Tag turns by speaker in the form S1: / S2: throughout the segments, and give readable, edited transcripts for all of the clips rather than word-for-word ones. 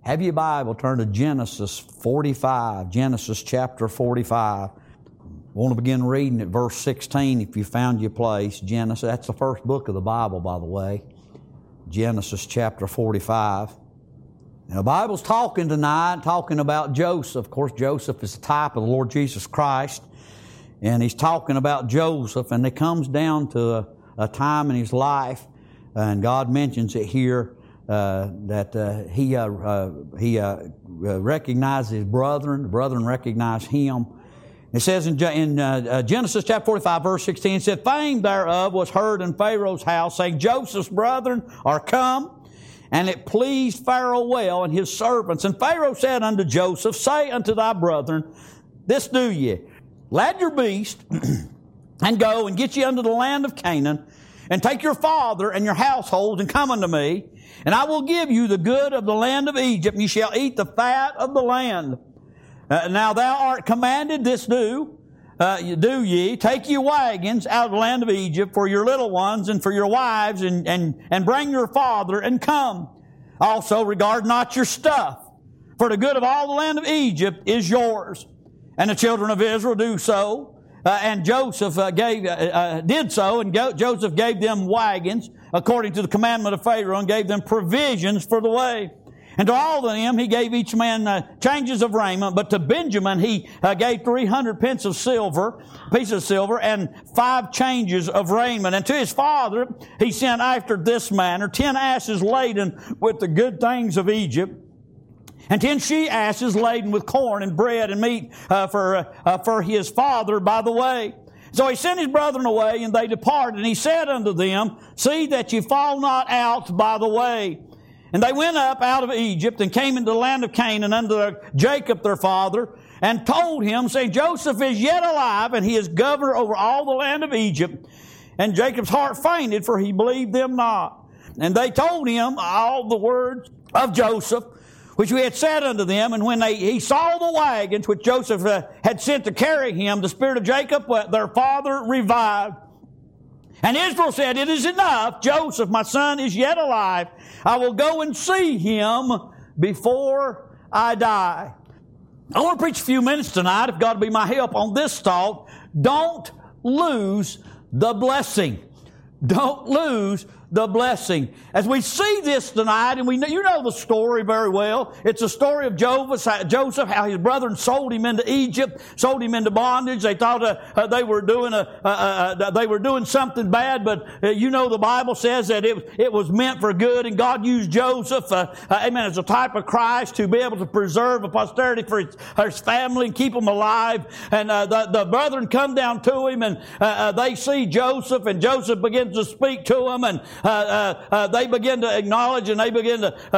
S1: Have your Bible, turn to Genesis 45, Genesis chapter 45. I want to begin reading at verse 16 if you found your place. Genesis, that's the first book of the Bible, by the way. Genesis chapter 45. And the Bible's talking tonight, talking about Joseph. Of course, Joseph is a type of the Lord Jesus Christ. And he's talking about Joseph, and it comes down to a time in his life, and God mentions it here, that he recognized his brethren. The brethren recognized him. It says in Genesis chapter 45, verse 16, it said, "Fame thereof was heard in Pharaoh's house, saying, Joseph's brethren are come. And it pleased Pharaoh well and his servants. And Pharaoh said unto Joseph, Say unto thy brethren, This do ye, lad your beast, and go and get ye unto the land of Canaan, and take your father and your household, and come unto me, and I will give you the good of the land of Egypt, and ye shall eat the fat of the land. Now thou art commanded, this do ye, take ye wagons out of the land of Egypt for your little ones and for your wives, and bring your father, and come. Also regard not your stuff, for the good of all the land of Egypt is yours. And the children of Israel do so. And Joseph did so, and Joseph gave them wagons according to the commandment of Pharaoh, and gave them provisions for the way. And to all of them he gave each man changes of raiment, but to Benjamin he gave 300 pieces of silver, and 5 changes of raiment. And to his father he sent after this manner 10 asses laden with the good things of Egypt, and 10 she-asses laden with corn and bread and meat for his father by the way. So he sent his brethren away, and they departed. And he said unto them, See that ye fall not out by the way. And they went up out of Egypt, and came into the land of Canaan unto Jacob their father, and told him, saying, Joseph is yet alive, and he is governor over all the land of Egypt. And Jacob's heart fainted, for he believed them not. And they told him all the words of Joseph, which we had said unto them. And when he saw the wagons which Joseph had sent to carry him, the spirit of Jacob, their father, revived. And Israel said, It is enough. Joseph, my son, is yet alive. I will go and see him before I die. I want to preach a few minutes tonight, if God will be my help, on this thought. Don't lose the blessing. Don't lose the blessing. As we see this tonight, and you know the story very well. It's a story of Joseph, how his brethren sold him into Egypt, sold him into bondage. They thought they were doing something bad, but you know the Bible says that it was meant for good, and God used Joseph, amen, as a type of Christ to be able to preserve a posterity for his family and keep them alive. And the brethren come down to him, and they see Joseph, and Joseph begins to speak to them, and they begin to acknowledge, and they begin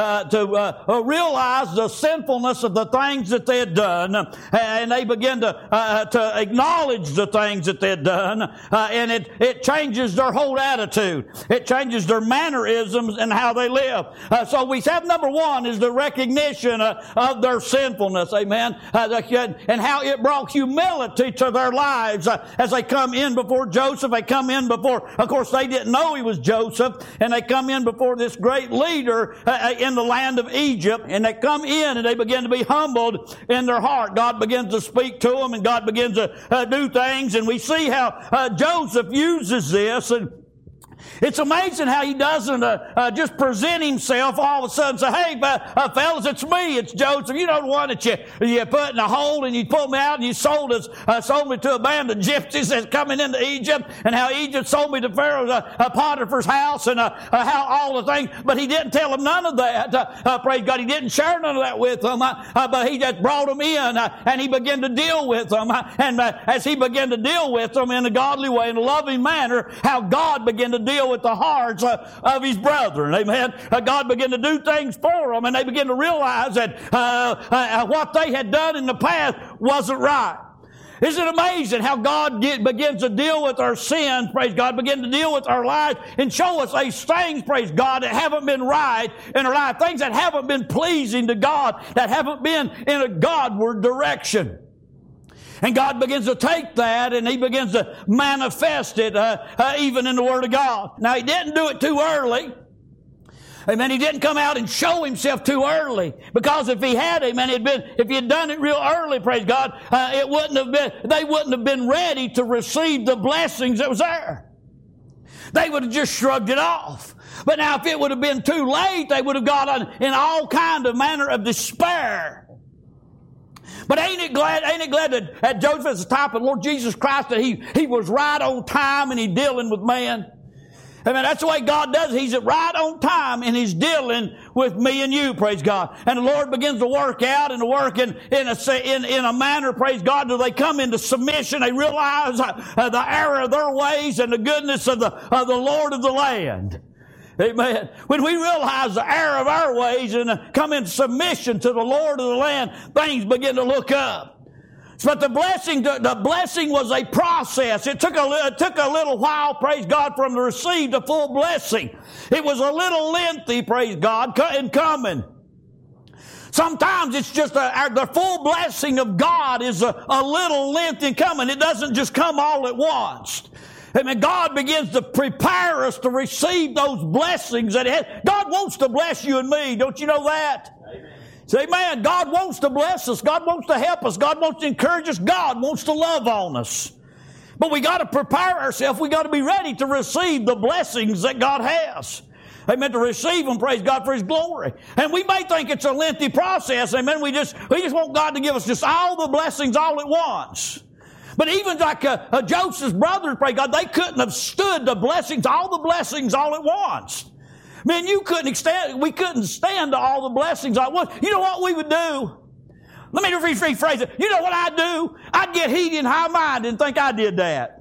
S1: to realize the sinfulness of the things that they had done, and they begin to acknowledge the things that they had done, and it changes their whole attitude. It changes their mannerisms and how they live. So we have number one is the recognition of their sinfulness, amen, and how it brought humility to their lives as they come in before Joseph. They come in before, of course, they didn't know he was Joseph, and they come in before this great leader in the land of Egypt, and they come in and they begin to be humbled in their heart. God begins to speak to them, and God begins to do things, and we see how Joseph uses this. And it's amazing how he doesn't just present himself all of a sudden, say, Hey, fellas, it's me, it's Joseph. You know, the one that you put in a hole and you pulled me out and you sold me to a band of gypsies that's coming into Egypt, and how Egypt sold me to Pharaoh's Potiphar's house, and how all the things. But he didn't tell them none of that. Praise God. He didn't share none of that with them, but he just brought them in, and he began to deal with them. And as he began to deal with them in a godly way, in a loving manner, how God began to deal with the hearts of his brethren. Amen. God began to do things for them, and they began to realize that what they had done in the past wasn't right. Isn't it amazing how God begins to deal with our sins, praise God, begin to deal with our lives and show us these things, praise God, that haven't been right in our life, things that haven't been pleasing to God, that haven't been in a Godward direction. And God begins to take that, and He begins to manifest it even in the Word of God. Now, He didn't do it too early. Amen. He didn't come out and show himself too early, because if he had, amen, if he had done it real early, praise God, they wouldn't have been ready to receive the blessings that was there. They would have just shrugged it off. But now if it would have been too late, they would have got in all kind of manner of despair. But ain't it glad that Joseph is the type of Lord Jesus Christ, that he was right on time and he dealing with man? Amen. That's the way God does it. He's right on time and He's dealing with me and you, praise God. And the Lord begins to work out and to work in a manner, praise God, till they come into submission. They realize the error of their ways and the goodness of the Lord of the land. Amen. When we realize the error of our ways and come in submission to the Lord of the land, things begin to look up. But the blessing was a process. It took a little while, praise God, for them to receive the full blessing. It was a little lengthy, praise God, in coming. Sometimes it's just the full blessing of God is a little lengthy in coming. It doesn't just come all at once. Amen. God begins to prepare us to receive those blessings that God wants to bless you and me. Don't you know that? Amen. Say, man, God wants to bless us. God wants to help us. God wants to encourage us. God wants to love on us. But we got to prepare ourselves. We got to be ready to receive the blessings that God has. Amen. To receive them, praise God, for His glory. And we may think it's a lengthy process. Amen. We just want God to give us just all the blessings all at once. But even like Joseph's brothers, praise God, they couldn't have stood the blessings, all the blessings all at once. Man, we couldn't stand to all the blessings all at once. You know what we would do? Let me rephrase it. You know what I'd do? I'd get heated and high-minded and think I did that.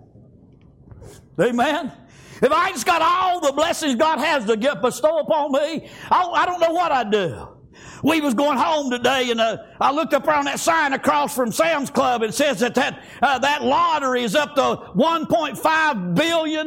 S1: Amen? If I just got all the blessings God has to bestow upon me, I don't know what I'd do. We was going home today, and I looked up around that sign across from Sam's Club. It says that lottery is up to $1.5 billion.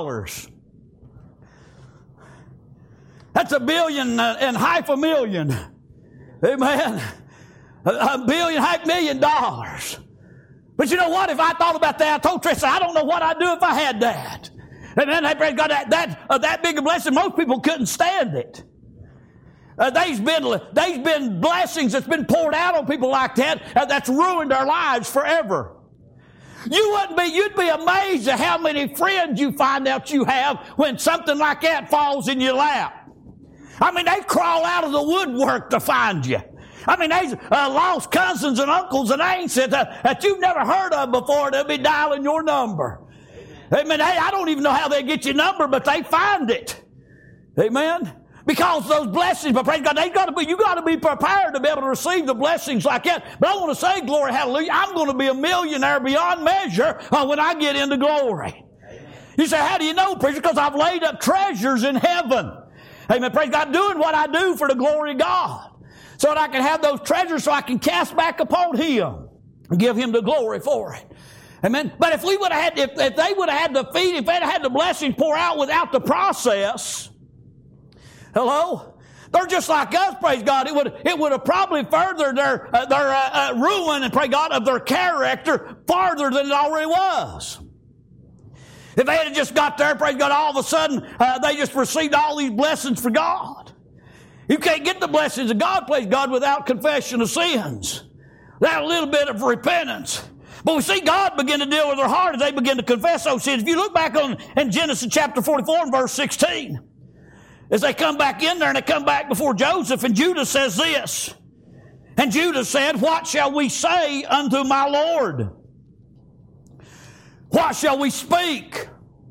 S1: That's $1 billion and half a million. Amen. $1 billion, $500,000. But you know what? If I thought about that, I told Tricia, I don't know what I'd do if I had that. And then they got that big a blessing. Most people couldn't stand it. There's been blessings that's been poured out on people like that that's ruined their lives forever. You'd be amazed at how many friends you find out you have when something like that falls in your lap. I mean, they crawl out of the woodwork to find you. I mean, there's lost cousins and uncles and aunts that you've never heard of before. They'll be dialing your number. Amen. I don't even know how they get your number, but they find it. Amen. Because those blessings, but praise God, you got to be prepared to be able to receive the blessings like that. But I want to say, glory, hallelujah, I'm going to be a millionaire beyond measure when I get into glory. Amen. You say, how do you know, preacher? Because I've laid up treasures in heaven. Amen. Praise God, doing what I do for the glory of God. So that I can have those treasures so I can cast back upon Him and give Him the glory for it. Amen. But if they would have had the feed, if they'd had the blessings pour out without the process, hello? They're just like us, praise God. It would have probably furthered their ruin, and praise God, of their character farther than it already was. If they had just got there, praise God, all of a sudden they just received all these blessings for God. You can't get the blessings of God, praise God, without confession of sins. Without a little bit of repentance. But we see God begin to deal with their heart as they begin to confess those sins. If you look back in Genesis chapter 44 and verse 16, as they come back in there and they come back before Joseph, and Judah says this. And Judah said, what shall we say unto my Lord? What shall we speak?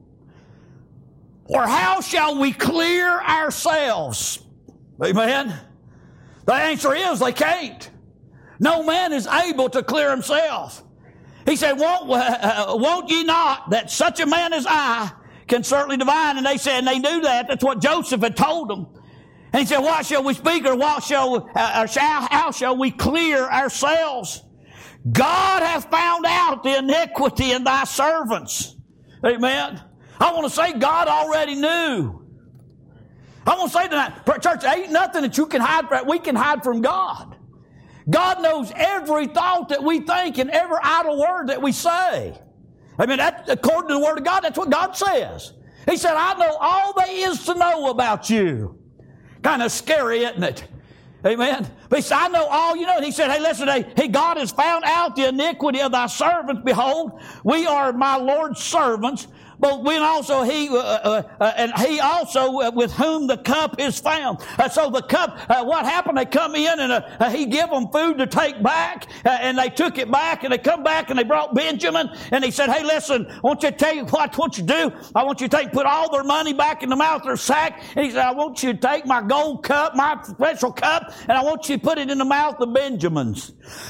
S1: Or how shall we clear ourselves? Amen. The answer is they can't. No man is able to clear himself. He said, won't ye not that such a man as I can certainly divine? And they said, and they knew that. That's what Joseph had told them. And he said, what shall we speak, or how shall we clear ourselves? God hath found out the iniquity in thy servants. Amen. I want to say God already knew. I want to say tonight, church, there ain't nothing that you can hide from. We can hide from God. God knows every thought that we think and every idle word that we say. I mean, that, according to the Word of God, that's what God says. He said, I know all there is to know about you. Kind of scary, isn't it? Amen. But he said, I know all you know. And he said, hey, listen, hey, God has found out the iniquity of thy servants. Behold, we are my Lord's servants. But when also and he also with whom the cup is found. So the cup, what happened? They come in and he give them food to take back, and they took it back, and they come back and they brought Benjamin, and he said, hey, listen, I want you to tell you what I want you to do. I want you to put all their money back in the mouth of their sack, and he said, I want you to take my gold cup, my special cup, and I want you to put it in the mouth of Benjamin's.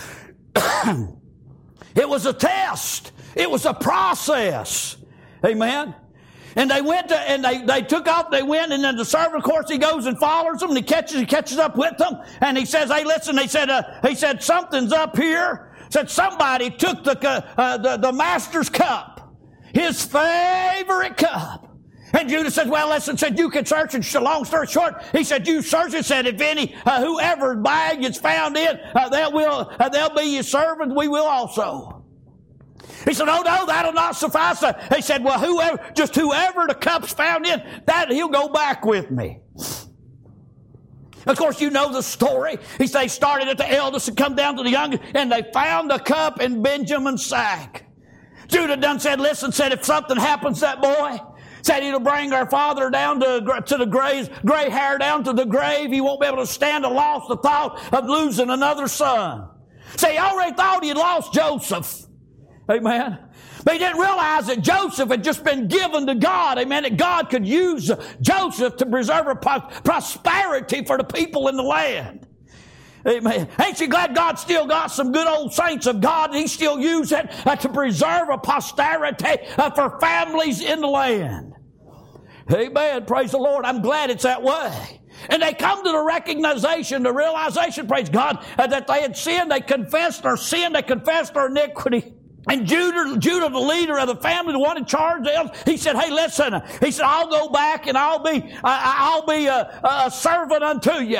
S1: It was a test. It was a process. Amen. And they went to, and they took off, they went, and then the servant, of course, he goes and follows them, and he catches up with them, and he says, hey, listen, he said, something's up here. Said somebody took the master's cup, his favorite cup. And Judah said, well, listen, said, you can search, and long story short, he said, you search it, said, if any, whoever's bag is found in, they'll be your servants, we will also. He said, oh, no, that'll not suffice. He said, well, whoever the cup's found in, that he'll go back with me. Of course, you know the story. He said, they started at the eldest and come down to the youngest, and they found the cup in Benjamin's sack. Judah done said, listen, said, if something happens to that boy, said it'll bring our father down to the grave, gray hair down to the grave. He won't be able to stand the loss, the thought of losing another son. See, he already thought he had lost Joseph. Amen. But he didn't realize that Joseph had just been given to God. Amen. That God could use Joseph to preserve a prosperity for the people in the land. Amen. Ain't you glad God still got some good old saints of God and he still used it to preserve a posterity for families in the land? Amen. Praise the Lord. I'm glad it's that way. And they come to the realization, praise God, that they had sinned. They confessed their sin. They confessed their iniquity. And Judah, the leader of the family, the one in charge, he said, hey, listen, he said, I'll go back and I'll be a servant unto you.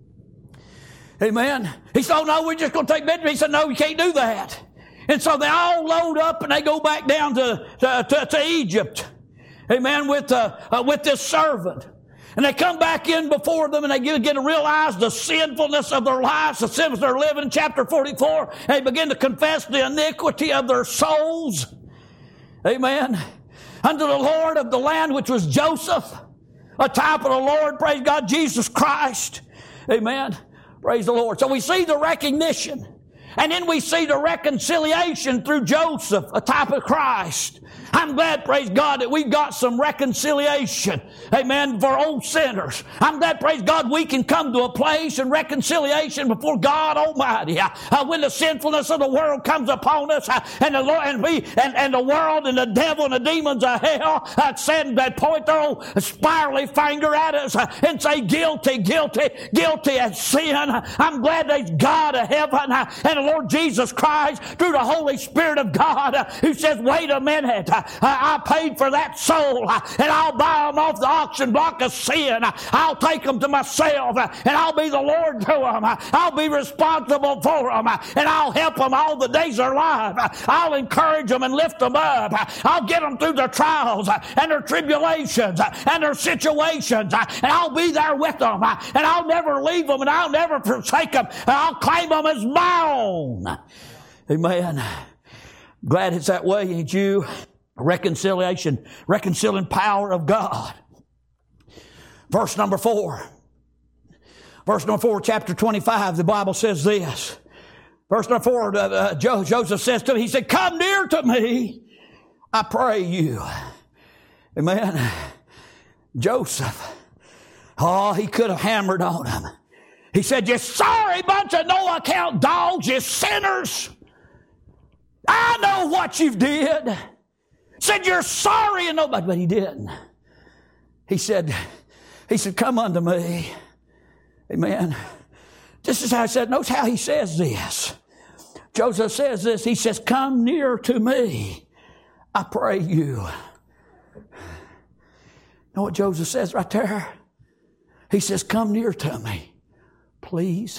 S1: Amen. He said, oh, no, we're just going to take Benjamin. He said, no, you can't do that. And so they all load up and they go back down to Egypt. Amen. With this servant. And they come back in before them and they get to realize the sinfulness of their lives, the sins they're living in chapter 44. And they begin to confess the iniquity of their souls. Amen. Unto the Lord of the land, which was Joseph, a type of the Lord, praise God, Jesus Christ. Amen. Praise the Lord. So we see the recognition. And then we see the reconciliation through Joseph, a type of Christ. I'm glad, praise God, that we've got some reconciliation, amen, for old sinners. I'm glad, praise God, we can come to a place in reconciliation before God Almighty. When the sinfulness of the world comes upon us, and the Lord and the world and the devil and the demons of hell that point their old spirally finger at us and say, guilty, guilty, guilty of sin. I'm glad there's God of heaven and the Lord Jesus Christ through the Holy Spirit of God who says, wait a minute. I paid for that soul, and I'll buy them off the auction block of sin. I'll take them to myself, and I'll be the Lord to them. I'll be responsible for them, and I'll help them all the days of their life. I'll encourage them and lift them up. I'll get them through their trials and their tribulations and their situations, and I'll be there with them, and I'll never leave them, and I'll never forsake them, and I'll claim them as my own. Amen. Glad it's that way, ain't you? Reconciliation, reconciling power of God. Verse number 4. Verse number 4, chapter 25, the Bible says this. Verse number 4, Joseph says to him, he said, come near to me, I pray you. Amen. Joseph, he could have hammered on him. He said, you sorry bunch of no account dogs, you sinners. I know what you did. Said you're sorry and nobody, but he didn't. He said, come unto me. Amen. This is how I said, notice how he says this. Joseph says this, he says, come near to me, I pray you. Know what Joseph says right there? He says, come near to me, please.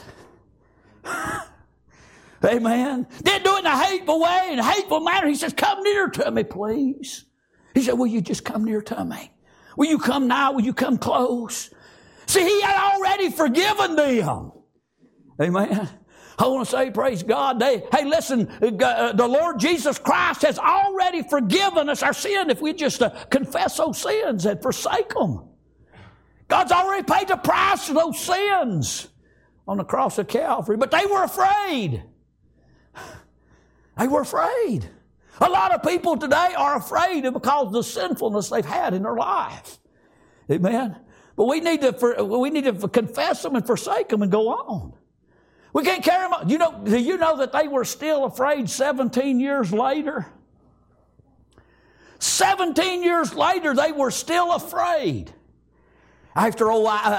S1: Amen. Didn't do it in a hateful way, in a hateful manner. He says, come near to me, please. He said, will you just come near to me? Will you come now? Will you come close? See, He had already forgiven them. Amen. I want to say, praise God. Hey, listen, the Lord Jesus Christ has already forgiven us our sin if we just confess those sins and forsake them. God's already paid the price for those sins on the cross of Calvary. But they were afraid. They were afraid. A lot of people today are afraid because of the sinfulness they've had in their life. Amen. But we need to confess them and forsake them and go on. We can't carry them on. Do you know that they were still afraid 17 years later? 17 years later, they were still afraid. After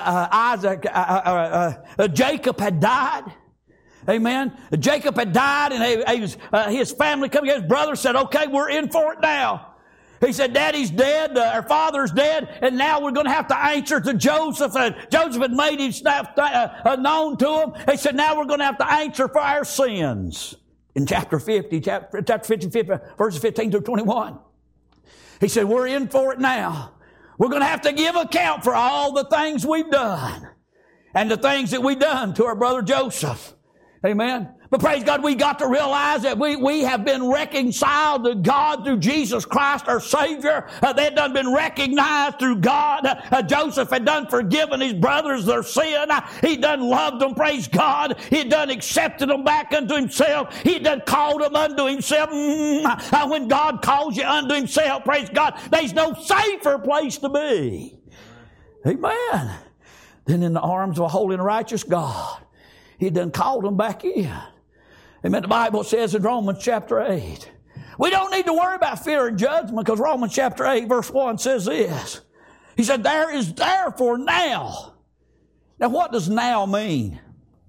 S1: Jacob had died. Amen. Jacob had died, and his family come together. His brother said, okay, we're in for it now. He said, Daddy's dead, our father's dead, and now we're going to have to answer to Joseph. Joseph had made his stuff known to him. He said, now we're going to have to answer for our sins. In chapter 50, verses 15 through 21. He said, we're in for it now. We're going to have to give account for all the things we've done and the things that we've done to our brother Joseph. Amen. But praise God, we got to realize that we have been reconciled to God through Jesus Christ, our Savior. They had done been recognized through God. Joseph had done forgiven his brothers their sin. He done loved them, praise God. He done accepted them back unto himself. He done called them unto himself. When God calls you unto himself, praise God, there's no safer place to be. Amen. Than in the arms of a holy and righteous God. He done called them back in. Amen. The Bible says in Romans chapter 8. We don't need to worry about fear and judgment because Romans chapter 8 verse 1 says this. He said, there is therefore now. Now what does now mean?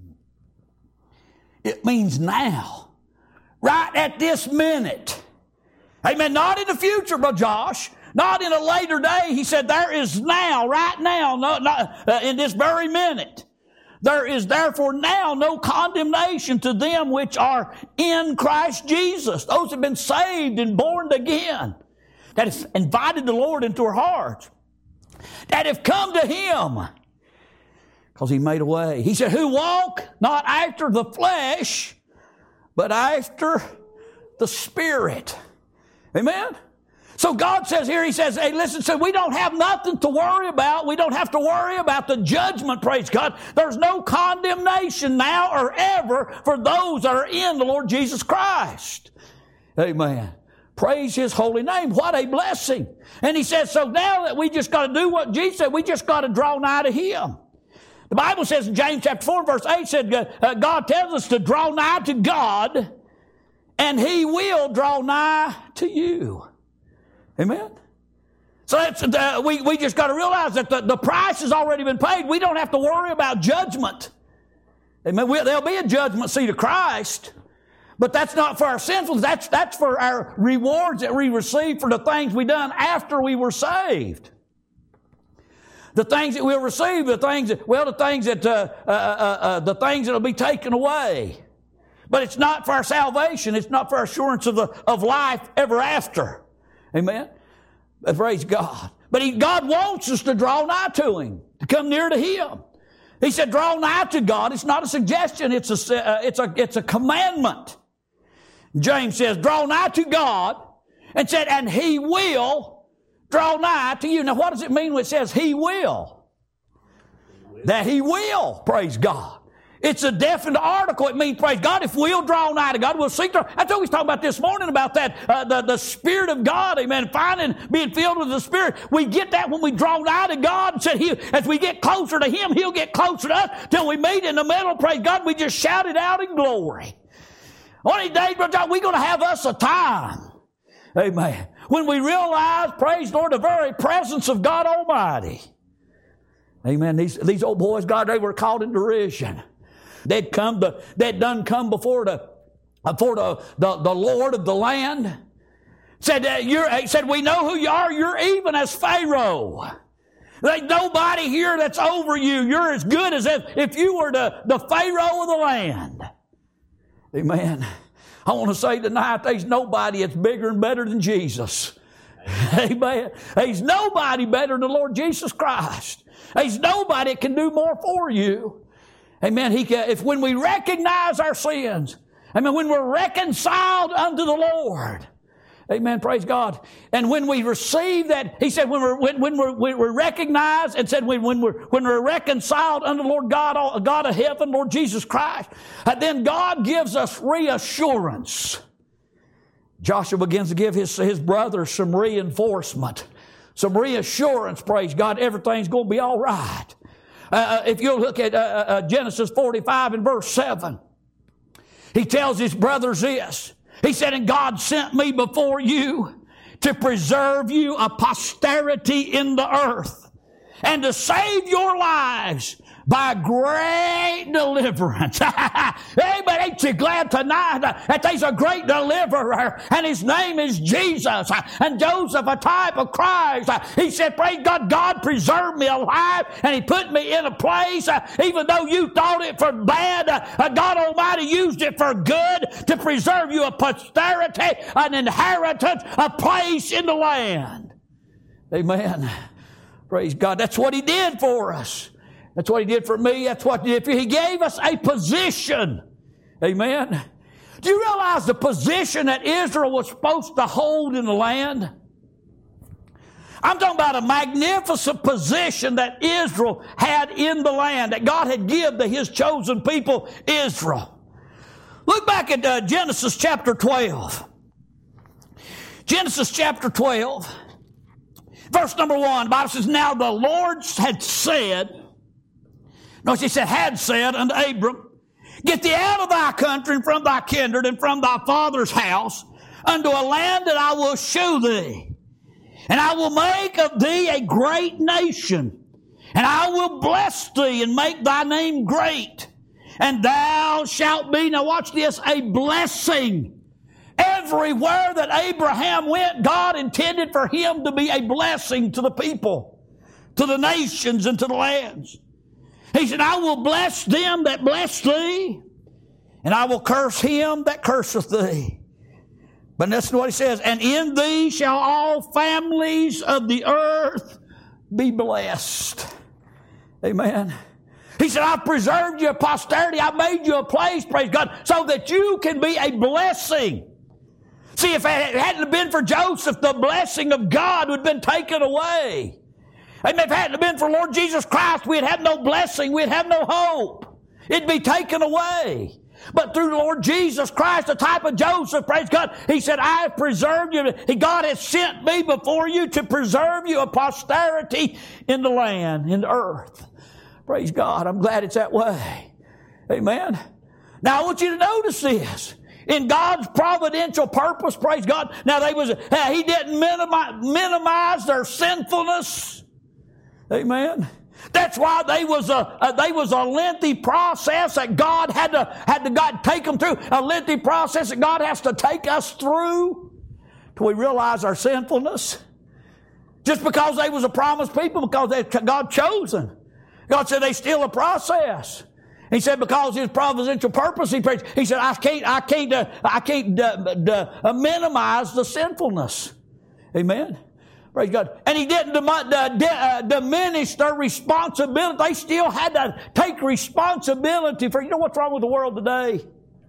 S1: It means now. Right at this minute. Amen. Not in the future, Brother Josh. Not in a later day. He said there is now, right now, not in this very minute. There is therefore now no condemnation to them which are in Christ Jesus. Those have been saved and born again. That have invited the Lord into our hearts. That have come to Him. Because He made a way. He said, who walk not after the flesh, but after the Spirit. Amen? So God says here, He says, hey, listen, so we don't have nothing to worry about. We don't have to worry about the judgment, praise God. There's no condemnation now or ever for those that are in the Lord Jesus Christ. Amen. Praise His holy name. What a blessing. And He says, so now that we just got to do what Jesus said, we just got to draw nigh to Him. The Bible says in James chapter 4 verse 8 said, God tells us to draw nigh to God and He will draw nigh to you. Amen? So that's, we just got to realize that the price has already been paid. We don't have to worry about judgment. Amen? There'll be a judgment seat of Christ, but that's not for our sinfulness. That's for our rewards that we receive for the things we done after we were saved. The things that we'll receive, the things that'll be taken away. But it's not for our salvation. It's not for our assurance of life ever after. Amen? Praise God. But God wants us to draw nigh to Him, to come near to Him. He said, draw nigh to God. It's not a suggestion. It's a commandment. James says, draw nigh to God, and said, and He will draw nigh to you. Now, what does it mean when it says He will? That He will, praise God. It's a definite article. It means, praise God, if we'll draw nigh to God, we'll seek to. That's what we was talking about this morning about that, the Spirit of God, amen, being filled with the Spirit. We get that when we draw nigh to God and said, as we get closer to Him, He'll get closer to us till we meet in the middle, praise God, we just shout it out in glory. One of these days, Brother John, we're going to have us a time, amen, when we realize, praise the Lord, the very presence of God Almighty. Amen. These old boys, God, they were caught in derision. They'd done come before the Lord of the land. Said, we know who you are. You're even as Pharaoh. There's nobody here that's over you. You're as good as if you were the Pharaoh of the land. Amen. I want to say tonight, there's nobody that's bigger and better than Jesus. Amen. There's nobody better than the Lord Jesus Christ. There's nobody that can do more for you. Amen. If when we recognize our sins, amen, when we're reconciled unto the Lord, amen, praise God. And when we receive that, he said, when we're recognized, and said, when we're reconciled unto the Lord God, God of heaven, Lord Jesus Christ, then God gives us reassurance. Joshua begins to give his brothers some reinforcement, some reassurance, praise God, everything's going to be all right. If you look at Genesis 45 and verse 7, he tells his brothers this. He said, and God sent me before you to preserve you a posterity in the earth and to save your lives by great deliverance. Hey, but ain't you glad tonight that there's a great deliverer, and his name is Jesus, and Joseph, a type of Christ. He said, praise God, God preserved me alive, and he put me in a place, even though you thought it for bad, God Almighty used it for good to preserve you a posterity, an inheritance, a place in the land. Amen. Praise God. That's what he did for us. That's what he did for me. That's what he did for you. He gave us a position. Amen. Do you realize the position that Israel was supposed to hold in the land? I'm talking about a magnificent position that Israel had in the land, that God had given to his chosen people, Israel. Look back at Genesis chapter 12. Genesis chapter 12, verse number 1, the Bible says, now the Lord had said, notice he said, had said unto Abram, get thee out of thy country and from thy kindred and from thy father's house unto a land that I will shew thee. And I will make of thee a great nation. And I will bless thee and make thy name great. And thou shalt be, now watch this, a blessing. Everywhere that Abraham went, God intended for him to be a blessing to the people, to the nations, and to the lands. He said, I will bless them that bless thee, and I will curse him that curseth thee. But that's what he says, and in thee shall all families of the earth be blessed. Amen. He said, I've preserved your posterity. I've made you a place, praise God, so that you can be a blessing. See, if it hadn't been for Joseph, the blessing of God would have been taken away. Amen. If it hadn't been for Lord Jesus Christ, we'd have no blessing. We'd have no hope. It'd be taken away. But through the Lord Jesus Christ, the type of Joseph, praise God, he said, I have preserved you. God has sent me before you to preserve you a posterity in the land, in the earth. Praise God. I'm glad it's that way. Amen. Now I want you to notice this. In God's providential purpose, praise God. Now he didn't minimize their sinfulness. Amen. That's why they was a lengthy process that God had to take them through. A lengthy process that God has to take us through till we realize our sinfulness. Just because they was a promised people, because God chose them. God said they still a process. He said because his providential purpose, he said I can't minimize the sinfulness. Amen. Praise God. And he didn't diminish their responsibility. They still had to take responsibility for, you know what's wrong with the world today?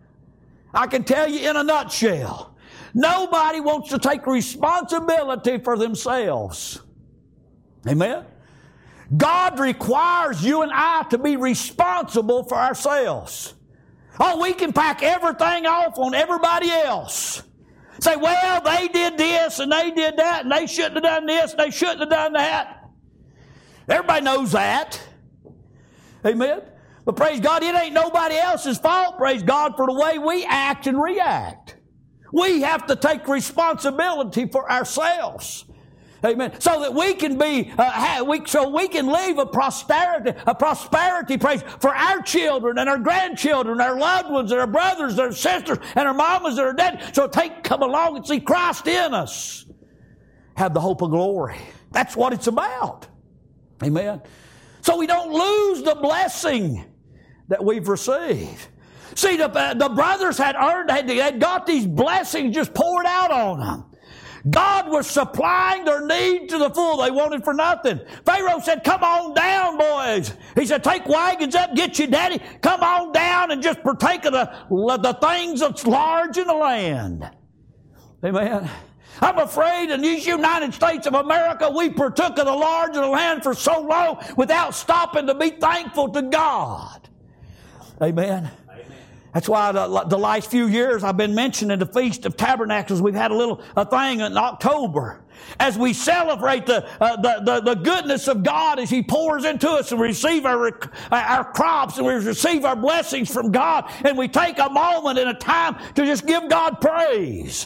S1: I can tell you in a nutshell. Nobody wants to take responsibility for themselves. Amen. God requires you and I to be responsible for ourselves. Oh, we can pack everything off on everybody else. Say, well, they did this and they did that and they shouldn't have done this and they shouldn't have done that. Everybody knows that. Amen. But praise God, it ain't nobody else's fault, praise God, for the way we act and react. We have to take responsibility for ourselves. Amen. So that we can be, so we can leave a prosperity, praise, for our children and our grandchildren, our loved ones, and our brothers, and our sisters, and our mamas that are dead. So come along and see Christ in us. Have the hope of glory. That's what it's about. Amen. So we don't lose the blessing that we've received. See, the brothers had got these blessings just poured out on them. God was supplying their need to the full. They wanted for nothing. Pharaoh said, come on down, boys. He said, take wagons up, get your daddy. Come on down and just partake of the things that's large in the land. Amen. I'm afraid in these United States of America, we partook of the large of the land for so long without stopping to be thankful to God. Amen. That's why the last few years I've been mentioning the Feast of Tabernacles. We've had a thing in October as we celebrate the goodness of God as He pours into us and receive our crops and we receive our blessings from God, and we take a moment and a time to just give God praise.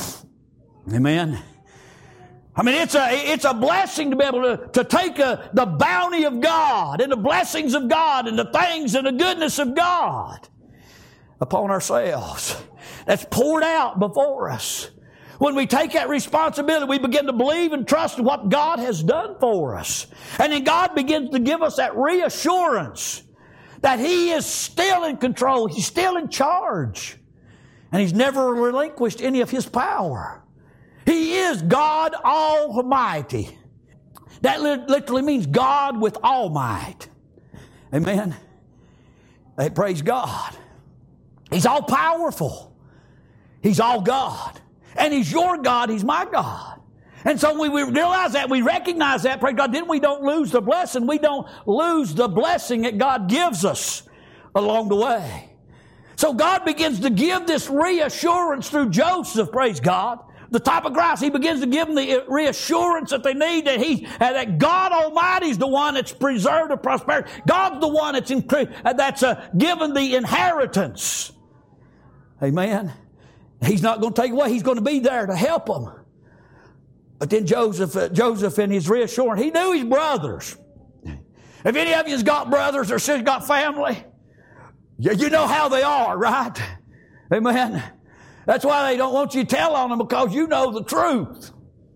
S1: Amen. I mean, it's a blessing to be able to take the bounty of God and the blessings of God and the things and the goodness of God upon ourselves that's poured out before us. When we take that responsibility, we begin to believe and trust in what God has done for us. And then God begins to give us that reassurance that He is still in control. He's still in charge. And He's never relinquished any of His power. He is God Almighty. That literally means God with all might. Amen. Hey, praise God. He's all powerful. He's all God. And He's your God. He's my God. And so we realize that, we recognize that, praise God, then we don't lose the blessing. We don't lose the blessing that God gives us along the way. So God begins to give this reassurance through Joseph, praise God. The top of grass, He begins to give them the reassurance that they need, that God Almighty is the one that's preserved the prosperity. God's the one that's given the inheritance. Amen. He's not going to take away. He's going to be there to help them. But then Joseph in his reassurance, he knew his brothers. If any of you's got brothers or sisters, got family, you know how they are, right? Amen. That's why they don't want you to tell on them, because you know the truth.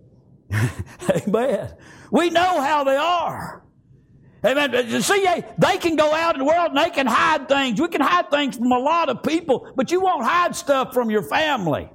S1: Amen. We know how they are. Amen. See, they can go out in the world and they can hide things. We can hide things from a lot of people, but you won't hide stuff from your family.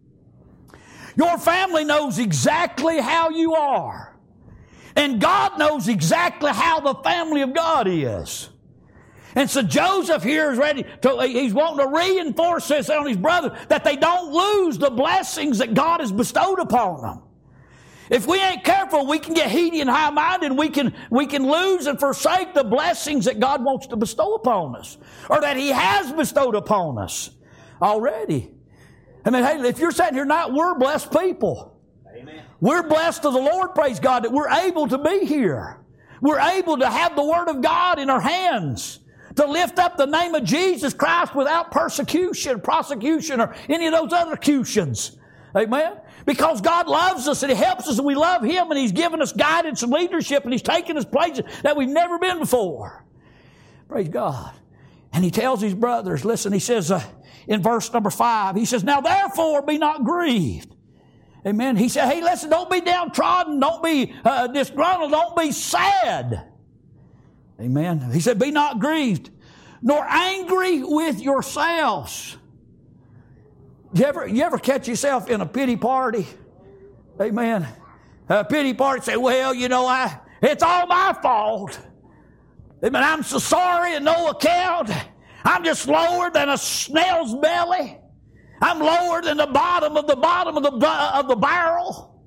S1: Your family knows exactly how you are. And God knows exactly how the family of God is. And so Joseph here is he's wanting to reinforce this on his brother, that they don't lose the blessings that God has bestowed upon them. If we ain't careful, we can get heady and high-minded, and we can lose and forsake the blessings that God wants to bestow upon us, or that He has bestowed upon us already. I mean, hey, if you're sitting here tonight, we're blessed people. Amen. We're blessed of the Lord, praise God, that we're able to be here. We're able to have the Word of God in our hands, to lift up the name of Jesus Christ without persecution, prosecution, or any of those other cutions. Amen? Because God loves us and He helps us and we love Him, and He's given us guidance and leadership, and He's taken us places that we've never been before. Praise God. And He tells His brothers, listen, He says in verse number 5, He says, now therefore be not grieved. Amen. He said, hey, listen, don't be downtrodden, don't be disgruntled, don't be sad. Amen. He said, be not grieved, nor angry with yourselves. You ever catch yourself in a pity party? Amen. A pity party, say, well, it's all my fault. Amen. I'm so sorry and no account. I'm just lower than a snail's belly. I'm lower than the bottom of the barrel.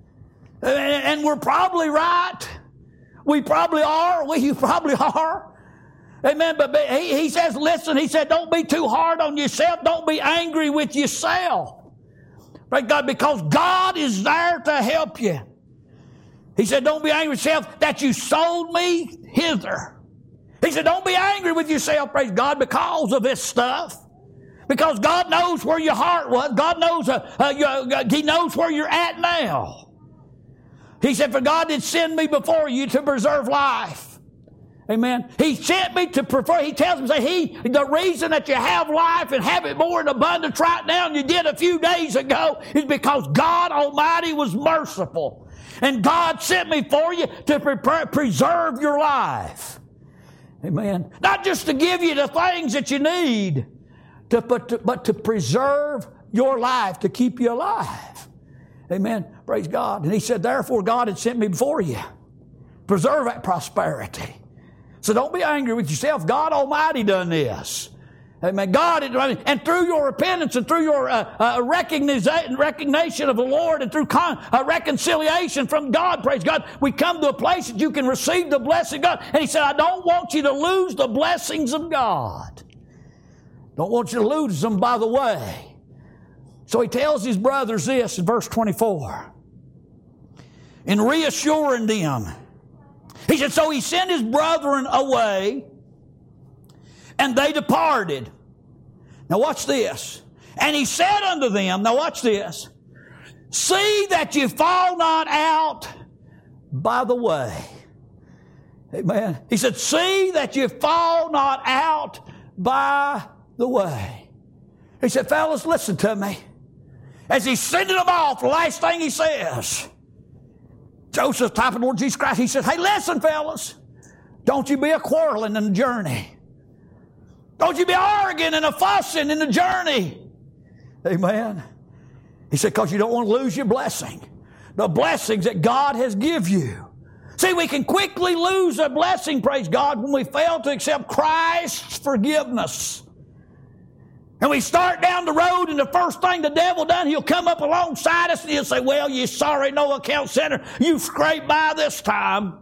S1: And we're probably right. We probably are. You probably are. Amen. But he says, listen, he said, don't be too hard on yourself. Don't be angry with yourself. Praise God, because God is there to help you. He said, don't be angry with yourself that you sold me hither. He said, don't be angry with yourself, praise God, because of this stuff. Because God knows where your heart was. God knows, He knows where you're at now. He said, for God did send me before you to preserve life. Amen. He sent me to prefer. He tells me, the reason that you have life and have it more in abundance right now than you did a few days ago is because God Almighty was merciful. And God sent me for you to preserve your life. Amen. Not just to give you the things that you need, but to preserve your life, to keep you alive. Amen. Praise God. And he said, therefore God had sent me before you. Preserve that prosperity. So don't be angry with yourself. God Almighty done this. Amen. God, and through your repentance and through your recognition of the Lord and through reconciliation from God, praise God, we come to a place that you can receive the blessing of God. And he said, I don't want you to lose the blessings of God. Don't want you to lose them by the way. So he tells his brothers this in verse 24. In reassuring them, he said, so he sent his brethren away, and they departed. Now watch this. And he said unto them, now watch this, see that you fall not out by the way. Amen. He said, see that you fall not out by the way. He said, fellas, listen to me. As he's sending them off, the last thing he says, Joseph typing Lord Jesus Christ, he said, hey, listen, fellas, don't you be a quarreling in the journey. Don't you be arguing and a fussing in the journey. Amen. He said, because you don't want to lose your blessing. The blessings that God has give you. See, we can quickly lose a blessing, praise God, when we fail to accept Christ's forgiveness. And we start down the road, and the first thing the devil done, he'll come up alongside us and he'll say, well, you sorry no account sinner, you scraped by this time.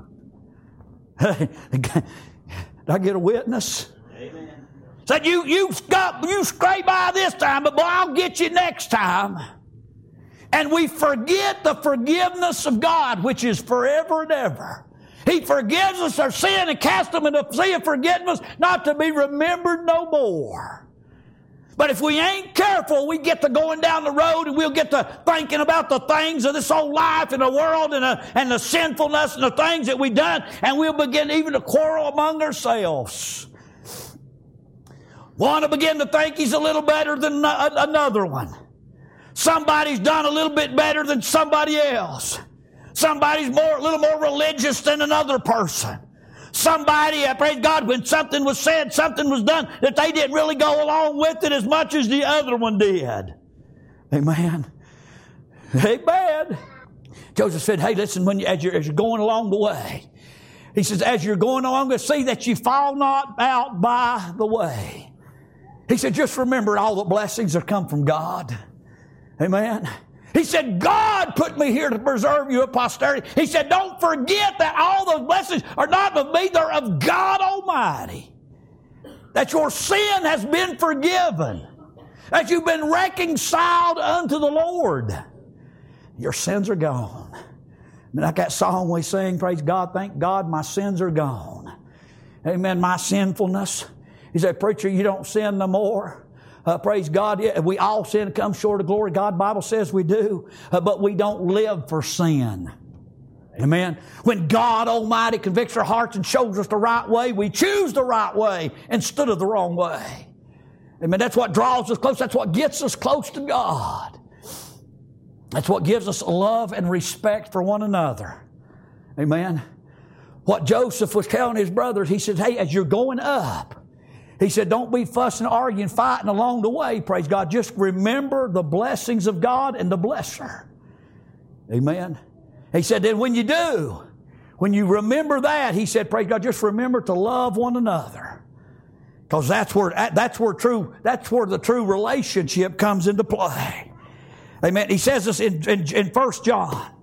S1: Did I get a witness? Amen. Said you scraped by this time, but boy, I'll get you next time. And we forget the forgiveness of God, which is forever and ever. He forgives us our sin and casts them into the sea of forgiveness, not to be remembered no more. But if we ain't careful, we get to going down the road and we'll get to thinking about the things of this old life and the world and the sinfulness and the things that we've done, and we'll begin even to quarrel among ourselves. One will begin to think he's a little better than another one. Somebody's done a little bit better than somebody else. Somebody's a little more religious than another person. Somebody, praise God, when something was said, something was done, that they didn't really go along with it as much as the other one did. Amen. Amen. Joseph said, hey, listen, as you're going along the way, he says, as you're going along, see that you fall not out by the way. He said, just remember all the blessings that come from God. Amen. He said, God put me here to preserve you of posterity. He said, don't forget that all those blessings are not of me, they're of God Almighty. That your sin has been forgiven. That you've been reconciled unto the Lord. Your sins are gone. Like that song we sing, praise God, thank God my sins are gone. Amen, my sinfulness. He said, preacher, you don't sin no more. Praise God. Yeah, we all sin and come short of glory. God, Bible says we do. But we don't live for sin. Amen. When God Almighty convicts our hearts and shows us the right way, we choose the right way instead of the wrong way. Amen. That's what draws us close. That's what gets us close to God. That's what gives us love and respect for one another. Amen. What Joseph was telling his brothers, he said, hey, as you're going up, he said, don't be fussing, arguing, fighting along the way, praise God. Just remember the blessings of God and the blesser. Amen. He said, then when you do, when you remember that, he said, praise God, just remember to love one another. Because that's where the true relationship comes into play. Amen. He says this in 1 John.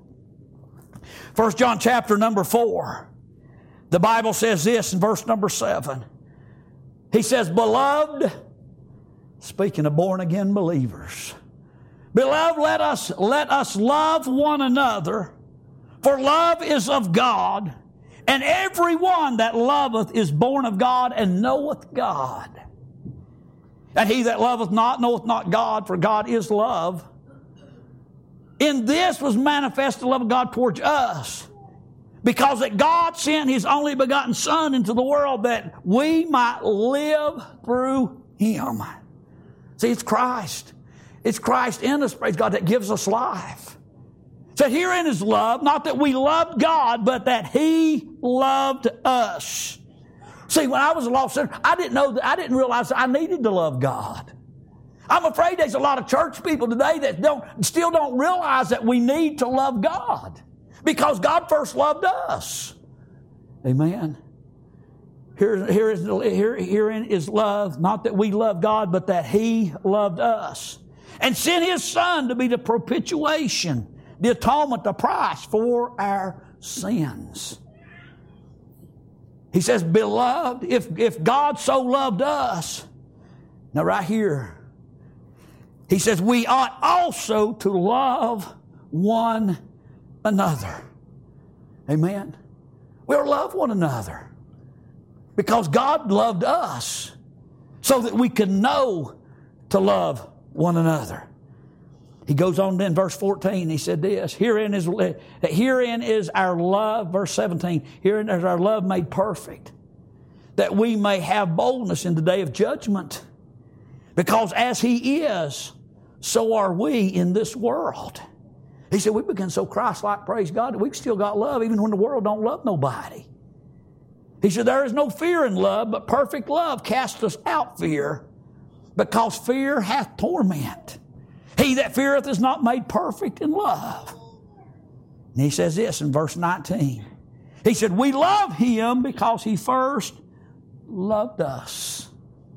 S1: 1 John chapter number 4. The Bible says this in verse number 7. He says, beloved, speaking of born again believers, beloved, let us love one another, for love is of God, and every one that loveth is born of God and knoweth God. And he that loveth not knoweth not God, for God is love. In this was manifest the love of God towards us, because that God sent His only begotten Son into the world that we might live through Him. See, it's Christ. It's Christ in us, praise God, that gives us life. So herein is love, not that we loved God, but that He loved us. See, when I was a lost sinner, I didn't realize that I needed to love God. I'm afraid there's a lot of church people today that still don't realize that we need to love God because God first loved us. Amen. Herein is love, not that we love God, but that He loved us and sent His Son to be the propitiation, the atonement, the price for our sins. He says, beloved, if God so loved us, now right here, He says, we ought also to love one another. Amen. We'll love one another because God loved us so that we can know to love one another. He goes on in verse 14, he said this, herein is our love, verse 17, herein is our love made perfect, that we may have boldness in the day of judgment. Because as He is, so are we in this world. He said, we become so Christ-like, praise God, that we've still got love even when the world don't love nobody. He said, there is no fear in love, but perfect love casteth out fear, because fear hath torment. He that feareth is not made perfect in love. And he says this in verse 19. He said, we love Him because He first loved us.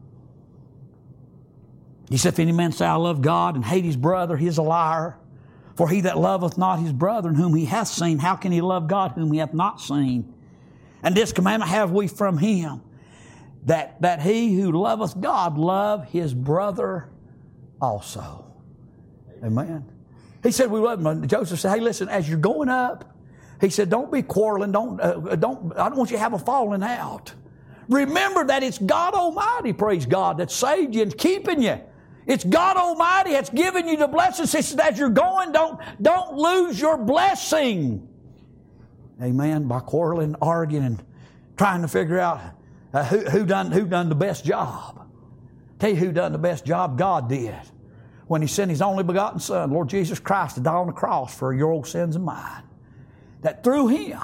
S1: He said, if any man say, I love God, and hate his brother, he is a liar. For he that loveth not his brother whom he hath seen, how can he love God whom he hath not seen? And this commandment have we from Him, that he who loveth God love his brother also. Amen. He said, we love him. Joseph said, hey, listen, as you're going up, he said, don't be quarreling. I don't want you to have a falling out. Remember that it's God Almighty, praise God, that saved you and keeping you. It's God Almighty that's giving you the blessings. He said, as you're going, don't lose your blessing. Amen. By quarreling, arguing, and trying to figure out who done the best job. Tell you who done the best job? God did. When He sent His only begotten Son, Lord Jesus Christ, to die on the cross for your old sins and mine. That through Him,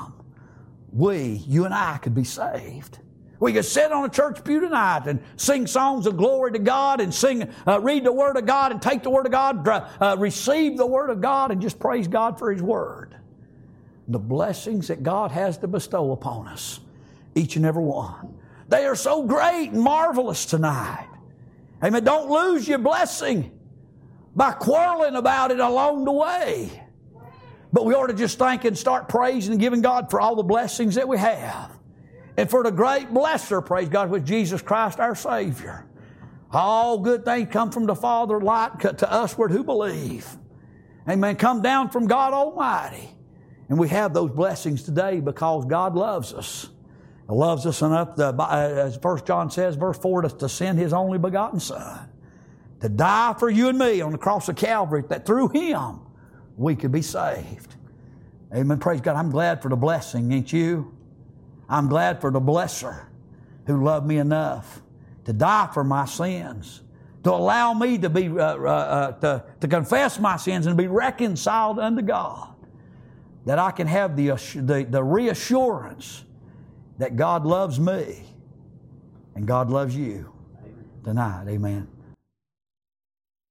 S1: you and I could be saved. We could sit on a church pew tonight and sing songs of glory to God and read the Word of God and take the Word of God, receive the Word of God and just praise God for His Word. The blessings that God has to bestow upon us, each and every one. They are so great and marvelous tonight. Amen. Don't lose your blessing by quarreling about it along the way. But we ought to just thank and start praising and giving God for all the blessings that we have. And for the great blesser, praise God, with Jesus Christ our Savior. All good things come from the Father, like to usward who believe. Amen. Come down from God Almighty. And we have those blessings today because God loves us. He loves us enough, as 1 John says, verse 4, to send His only begotten Son to die for you and me on the cross of Calvary, that through Him we could be saved. Amen. Praise God. I'm glad for the blessing, ain't you? I'm glad for the blesser who loved me enough to die for my sins, to allow me to be to confess my sins and be reconciled unto God, that I can have the reassurance that God loves me and God loves you tonight. Amen.